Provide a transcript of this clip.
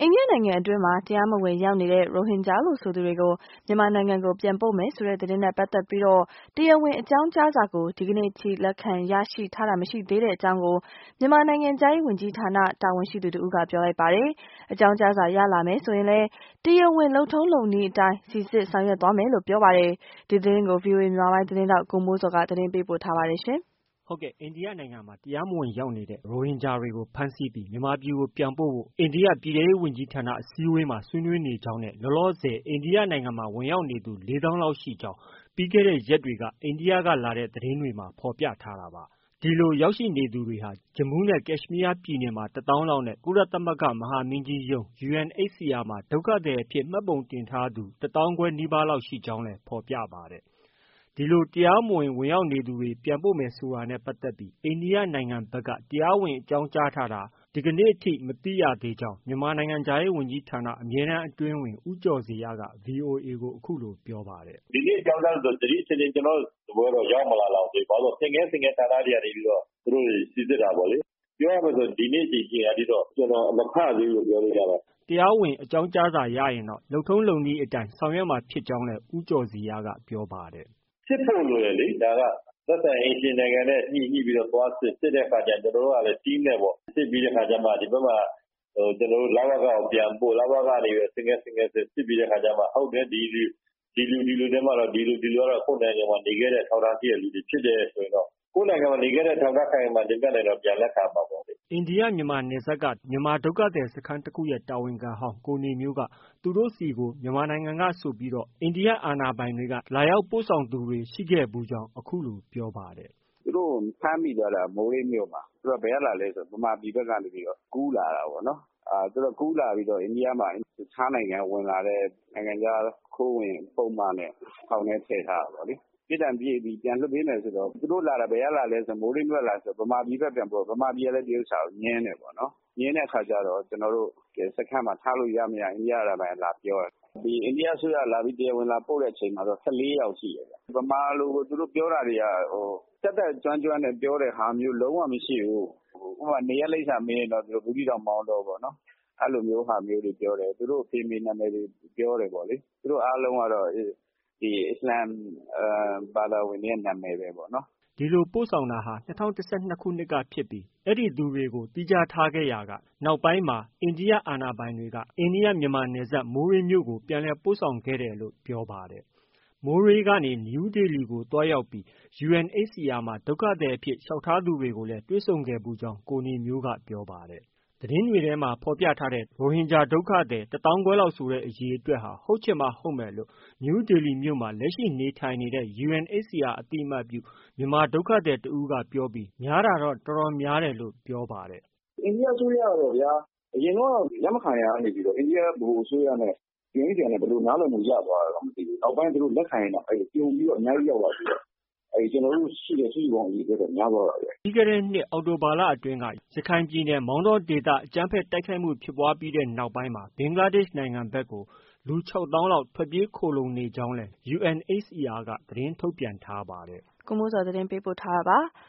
အိန္ဒိယနိုင်ငံအတွင်းမှာတရားမဝင်ရောက်နေတဲ့ရိုဟင်ဂျာလို့ဆိုသူတွေကိုမြန်မာနိုင်ငံကိုပြန်ပို့မယ်ဆိုတဲ့သတင်းနဲ့ပတ်သက်ပြီးတရားဝင်အကြောင်းကြားစာကိုဒီကနေ့ထိလက်ခံရရှိထားတာမရှိသေးတဲ့အကြောင်းကိုမြန်မာနိုင်ငံခြားရေးဝန်ကြီးဌာနတာဝန်ရှိသူတဦးကပြောလိုက်ပါတယ်။အကြောင်းကြားစာရလာမယ်ဆိုရင်လည်းတရားဝင်လုပ်ထုံးလုပ်နည်းအတိုင်းစီစစ်ဆောင်ရွက်သွားမယ်လို့ပြောပါတယ်။ဒီသတင်းကို VOA မြန်မာပိုင်းသတင်းထောက်ကိုမိုးစောကသတင်းပေးပို့ထားပါတယ်ရှင်။ဟုတ်ကဲ့အိန္ဒိယနိုင်ငံမှာတရားမဝင်ရောက်နေတဲ့ရိုဟင်ဂျာတွေကိုဖမ်းဆီးပြီးမြန်မာပြည်ကိုပြန်ပို့ဖို့အိန္ဒိယပြည်ထဲရေးဝန်ကြီးဌာနအစည်းအဝေးမှာဆွေးနွေးနေကြောင်းနဲ့လောလောဆယ်အိန္ဒိယနိုင်ငံမှာဝင်ရောက်နေသူ ၄ သောင်းလောက်ရှိကြောင်းပြီးခဲ့တဲ့ရက်တွေကအိန္ဒိယကလာတဲ့သတင်းတွေမှာဖော်ပြထားတာပါ။ဒီလိုရောက်ရှိနေသူတွေဟာဂျမူးနဲ့ကက်ရှ်မီးယားပြည်နယ်မှာ ၁ သောင်းလောက်နဲ့ကုလသမဂ္ဂမဟာမင်းကြီးရုံး UNHCR မှာဒုက္ခသည်အဖြစ်မှတ်ပုံတင်ထားသူ ၁ သောင်းခွဲနီးပါးလောက်ရှိကြောင်းလည်းဖော်ပြပါတယ်။ဒီလိုတရားမဝင်ဝင်ရောက်နေသူတွေပြန်ပို့မယ်ဆိုတာနဲ့ပတ်သက်ပြီးအိန္ဒိယနိုင်ငံဘက်ကတရားဝင်အကြောင်းကြားထားတာဒီကနေ့အထိမသိရသေးကြောင်းမြန်မာနိုင်ငံခြားရေးဝန်ကြီးဌာနအမြဲတမ်းအတွင်းဝန်ဦးကျော်ဇေယျက VOA ကိုအခုလိုပြောပါတယ်။ဒီနေ့အကြောင်းကြားဆိုဒီအချိန်ကျွန်တော်တို့ရောက်မလာတော့သေးဘူး။ဘာလို့ဆင်ငယ်ဌာနတွေကနေပြီးတော့သူတို့စီစစ်တာပေါ့လေ။ပြောရမယ်ဆိုဒီနေ့ချိန်ကြီးအထိတော့ကျွန်တော်မဖတ်သေးဘူးပြောလို့ရပါတယ်။တရားဝင်အကြောင်းကြားစာရရင်တော့လုပ်ထုံးလုပ်နည်းအတိုင်းဆောင်ရွက်မှာဖြစ်ကြောင်းလည်းဦးကျော်ဇေယျကပြောပါတယ်။စစ်ဖို့လိုတယ်လေဒါကသက်ဆိုင်အင်ရှင်နိုင်ငံနဲ့ညှိပြီးတော့သွားစစ်တဲ့အခါကျကျွန်တော်တို့ကလည်း team နဲ့ပေါ့စစ်ပြီးတဲ့အခါကျမှဒီဘက်မှာကျွန်တော်တို့လဝကကိုပြန်ပို့လဝကနေပြီးစစ်ပြီးတဲ့အခါကျမှဟုတ်တယ်ဒီလူတွေမှာတော့ဒီလူကတော့ကိုယ်နိုင်ငံမှာနေခဲ့တဲ့ထောက်ထားပြည့်လူတွေဖြစ်တယ်ဆိုရင်တော့ကိုယ်နိုင်ငံမှာနေခဲ့တဲ့ထောက်ထားခိုင်မှာတင်ပြနေတော့ပြန်လက်ခံပါပေါ့လေအိန္ဒိယမြန်မာနယ်စပ်ကမြန်မာဒုက္ခသည်စခန်းတစ်ခုရဲ့တာဝန်ခံဟောင်းကိုနေမျိုးကသူတို့စီကိုမြန်မာနိုင်ငံကဆိုပြီးတော့အိန္ဒိယအာဏာပိုင်တွေကလာရောက်ပို့ဆောင်သူတွေရှိခဲ့ဘူးကြောင်းအခုလိုပြောပါတယ်သူတို့ဖမ်းမိသွားတာမိုးရေးမြို့မှာသူတို့ဘယ်လာလဲဆိုဗမာပြည်ဘက်ကနေပြီးတော့ကူးလာတာပေါ့နော်သူတို့ကူးလာပြီးတော့အိန္ဒိယမှာတခြားနိုင်ငံဝင်လာတဲ့နိုင်ငံခြားခိုးဝင်ပုံမှန်နဲ့ထောင်ထဲထည့်ထားတာပေါ့လေပြည်တံပြည်ပြီးပြန်လွှတ်ပေးမယ်ဆိုတော့သူတို့လာတာဘယ်လာလဲဆိုမိုးရေးမြို့လာဆိုဗမာပြည်ဘက်ပြန်ပို့ဗမာပြည်လည်းဒီဥစ္စာကိုညင်းတယ်ပေါ့နော်ညင်းတဲ့အခါကျတော့ကျွန်တော်တို့စခန်းမှာထားလို့ရမရအိန္ဒိယအာဏာပိုင်လာပြောတယ်ဒီအိန္ဒိယဆိုရလာပြီးတရားဝင်လာပို့တဲ့အချိန်မှာတော့14ယောက်ရှိတယ်ဗမာလိုသူတို့ပြောတာတွေကတက်ကျွမ်းနဲ့ပြောတဲ့ဟာမျိုးလုံးဝမရှိဘူးဥပမာနေရလိမ့်စာမင်းတော့သူတို့ဘူးတီတော်မောင်းတော့ပေါ့နော်အဲ့လိုမျိုးဟာမျိုးတွေပြောတယ်သူတို့ဖေးမေနာမည်တွေပြောတယ်ပေါ့လေသူတို့အားလုံးကတော့ဒီအစ္စလမ်ဘာသာဝင်ရဲ့နာမည်ပဲပေါ့နော်ဒီလိုပို့ဆောင်တာဟာ2012ခုနှစ်ကဖြစ်ပြီးအဲ့ဒီသူတွေကိုတိကျထားခဲ့ရာကနောက်ပိုင်းမှာအိန္ဒိယအာဏာပိုင်တွေကအိန္ဒိယမြန်မာနယ်စပ်မိုးရေးမြို့ကိုပြန်လည်ပို့ဆောင်ခဲ့တယ်လို့ပြောပါတယ်မိုးရေးကနေနယူးဒေလီကိုတွားရောက်ပြီး UNHCR မှာဒုက္ခသည်အဖြစ်လျှောက်ထားသူတွေကိုလည်းတွေ့ဆုံခဲ့ဘူးကြောင်းကိုနေမျိုးကပြောပါတယ်သတင်းတွေထဲမှာဖော်ပြထားတဲ့ရိုဟင်ဂျာဒုက္ခသည်1သောင်းခွဲလောက်ဆိုတဲ့အရေအတွက်ဟာဟုတ်ချင်မှဟုတ်မယ်လို့နယူးဒေလီမြို့မှာလက်ရှိနေထိုင်နေတဲ့ UNHCR အသိအမှတ်ပြုမြန်မာဒုက္ခသည်တဦးကပြောပြီးများတာတော့တော်တော်များတယ်လို့ပြောပါတယ်အိန္ဒိယအစိုးရကတော့ဗျာအရင်တော့လက်မခံရနေပြီးတော့အိန္ဒိယဗဟိုအစိုးရနဲ့UNHCR နဲ့ဘယ်လိုနားလည်မှုရသွားတာတော့မသိဘူးနောက်ပိုင်းသူတို့လက်ခံရင်တော့ပြုံပြီးတော့အများကြီးရောက်လာပြီးတော့ကျွန်တော်တို့ရှိတဲ့စုစုပေါင်းအရေးအတွက်များသွားတာပဲပြီးခဲ့တဲ့နှစ်အောက်တိုဘာလအတွင်းကရခိုင်ပြည်နယ်မောင်တောဒေသအကြမ်းဖက်တိုက်ခိုက်မှုဖြစ်ပွားပြီးတဲ့နောက်ပိုင်းမှာဘင်္ဂလားဒေ့ရှ်နိုင်ငံဘက်ကိုလူ 6 သောင်းလောက်ထွက်ပြေးခိုလုံနေကြောင်းလည်း UNHCR ကသတင်းထုတ်ပြန်ထားပါတယ်ကိုမိုးစောသတင်းပေးပို့ထားတာပါ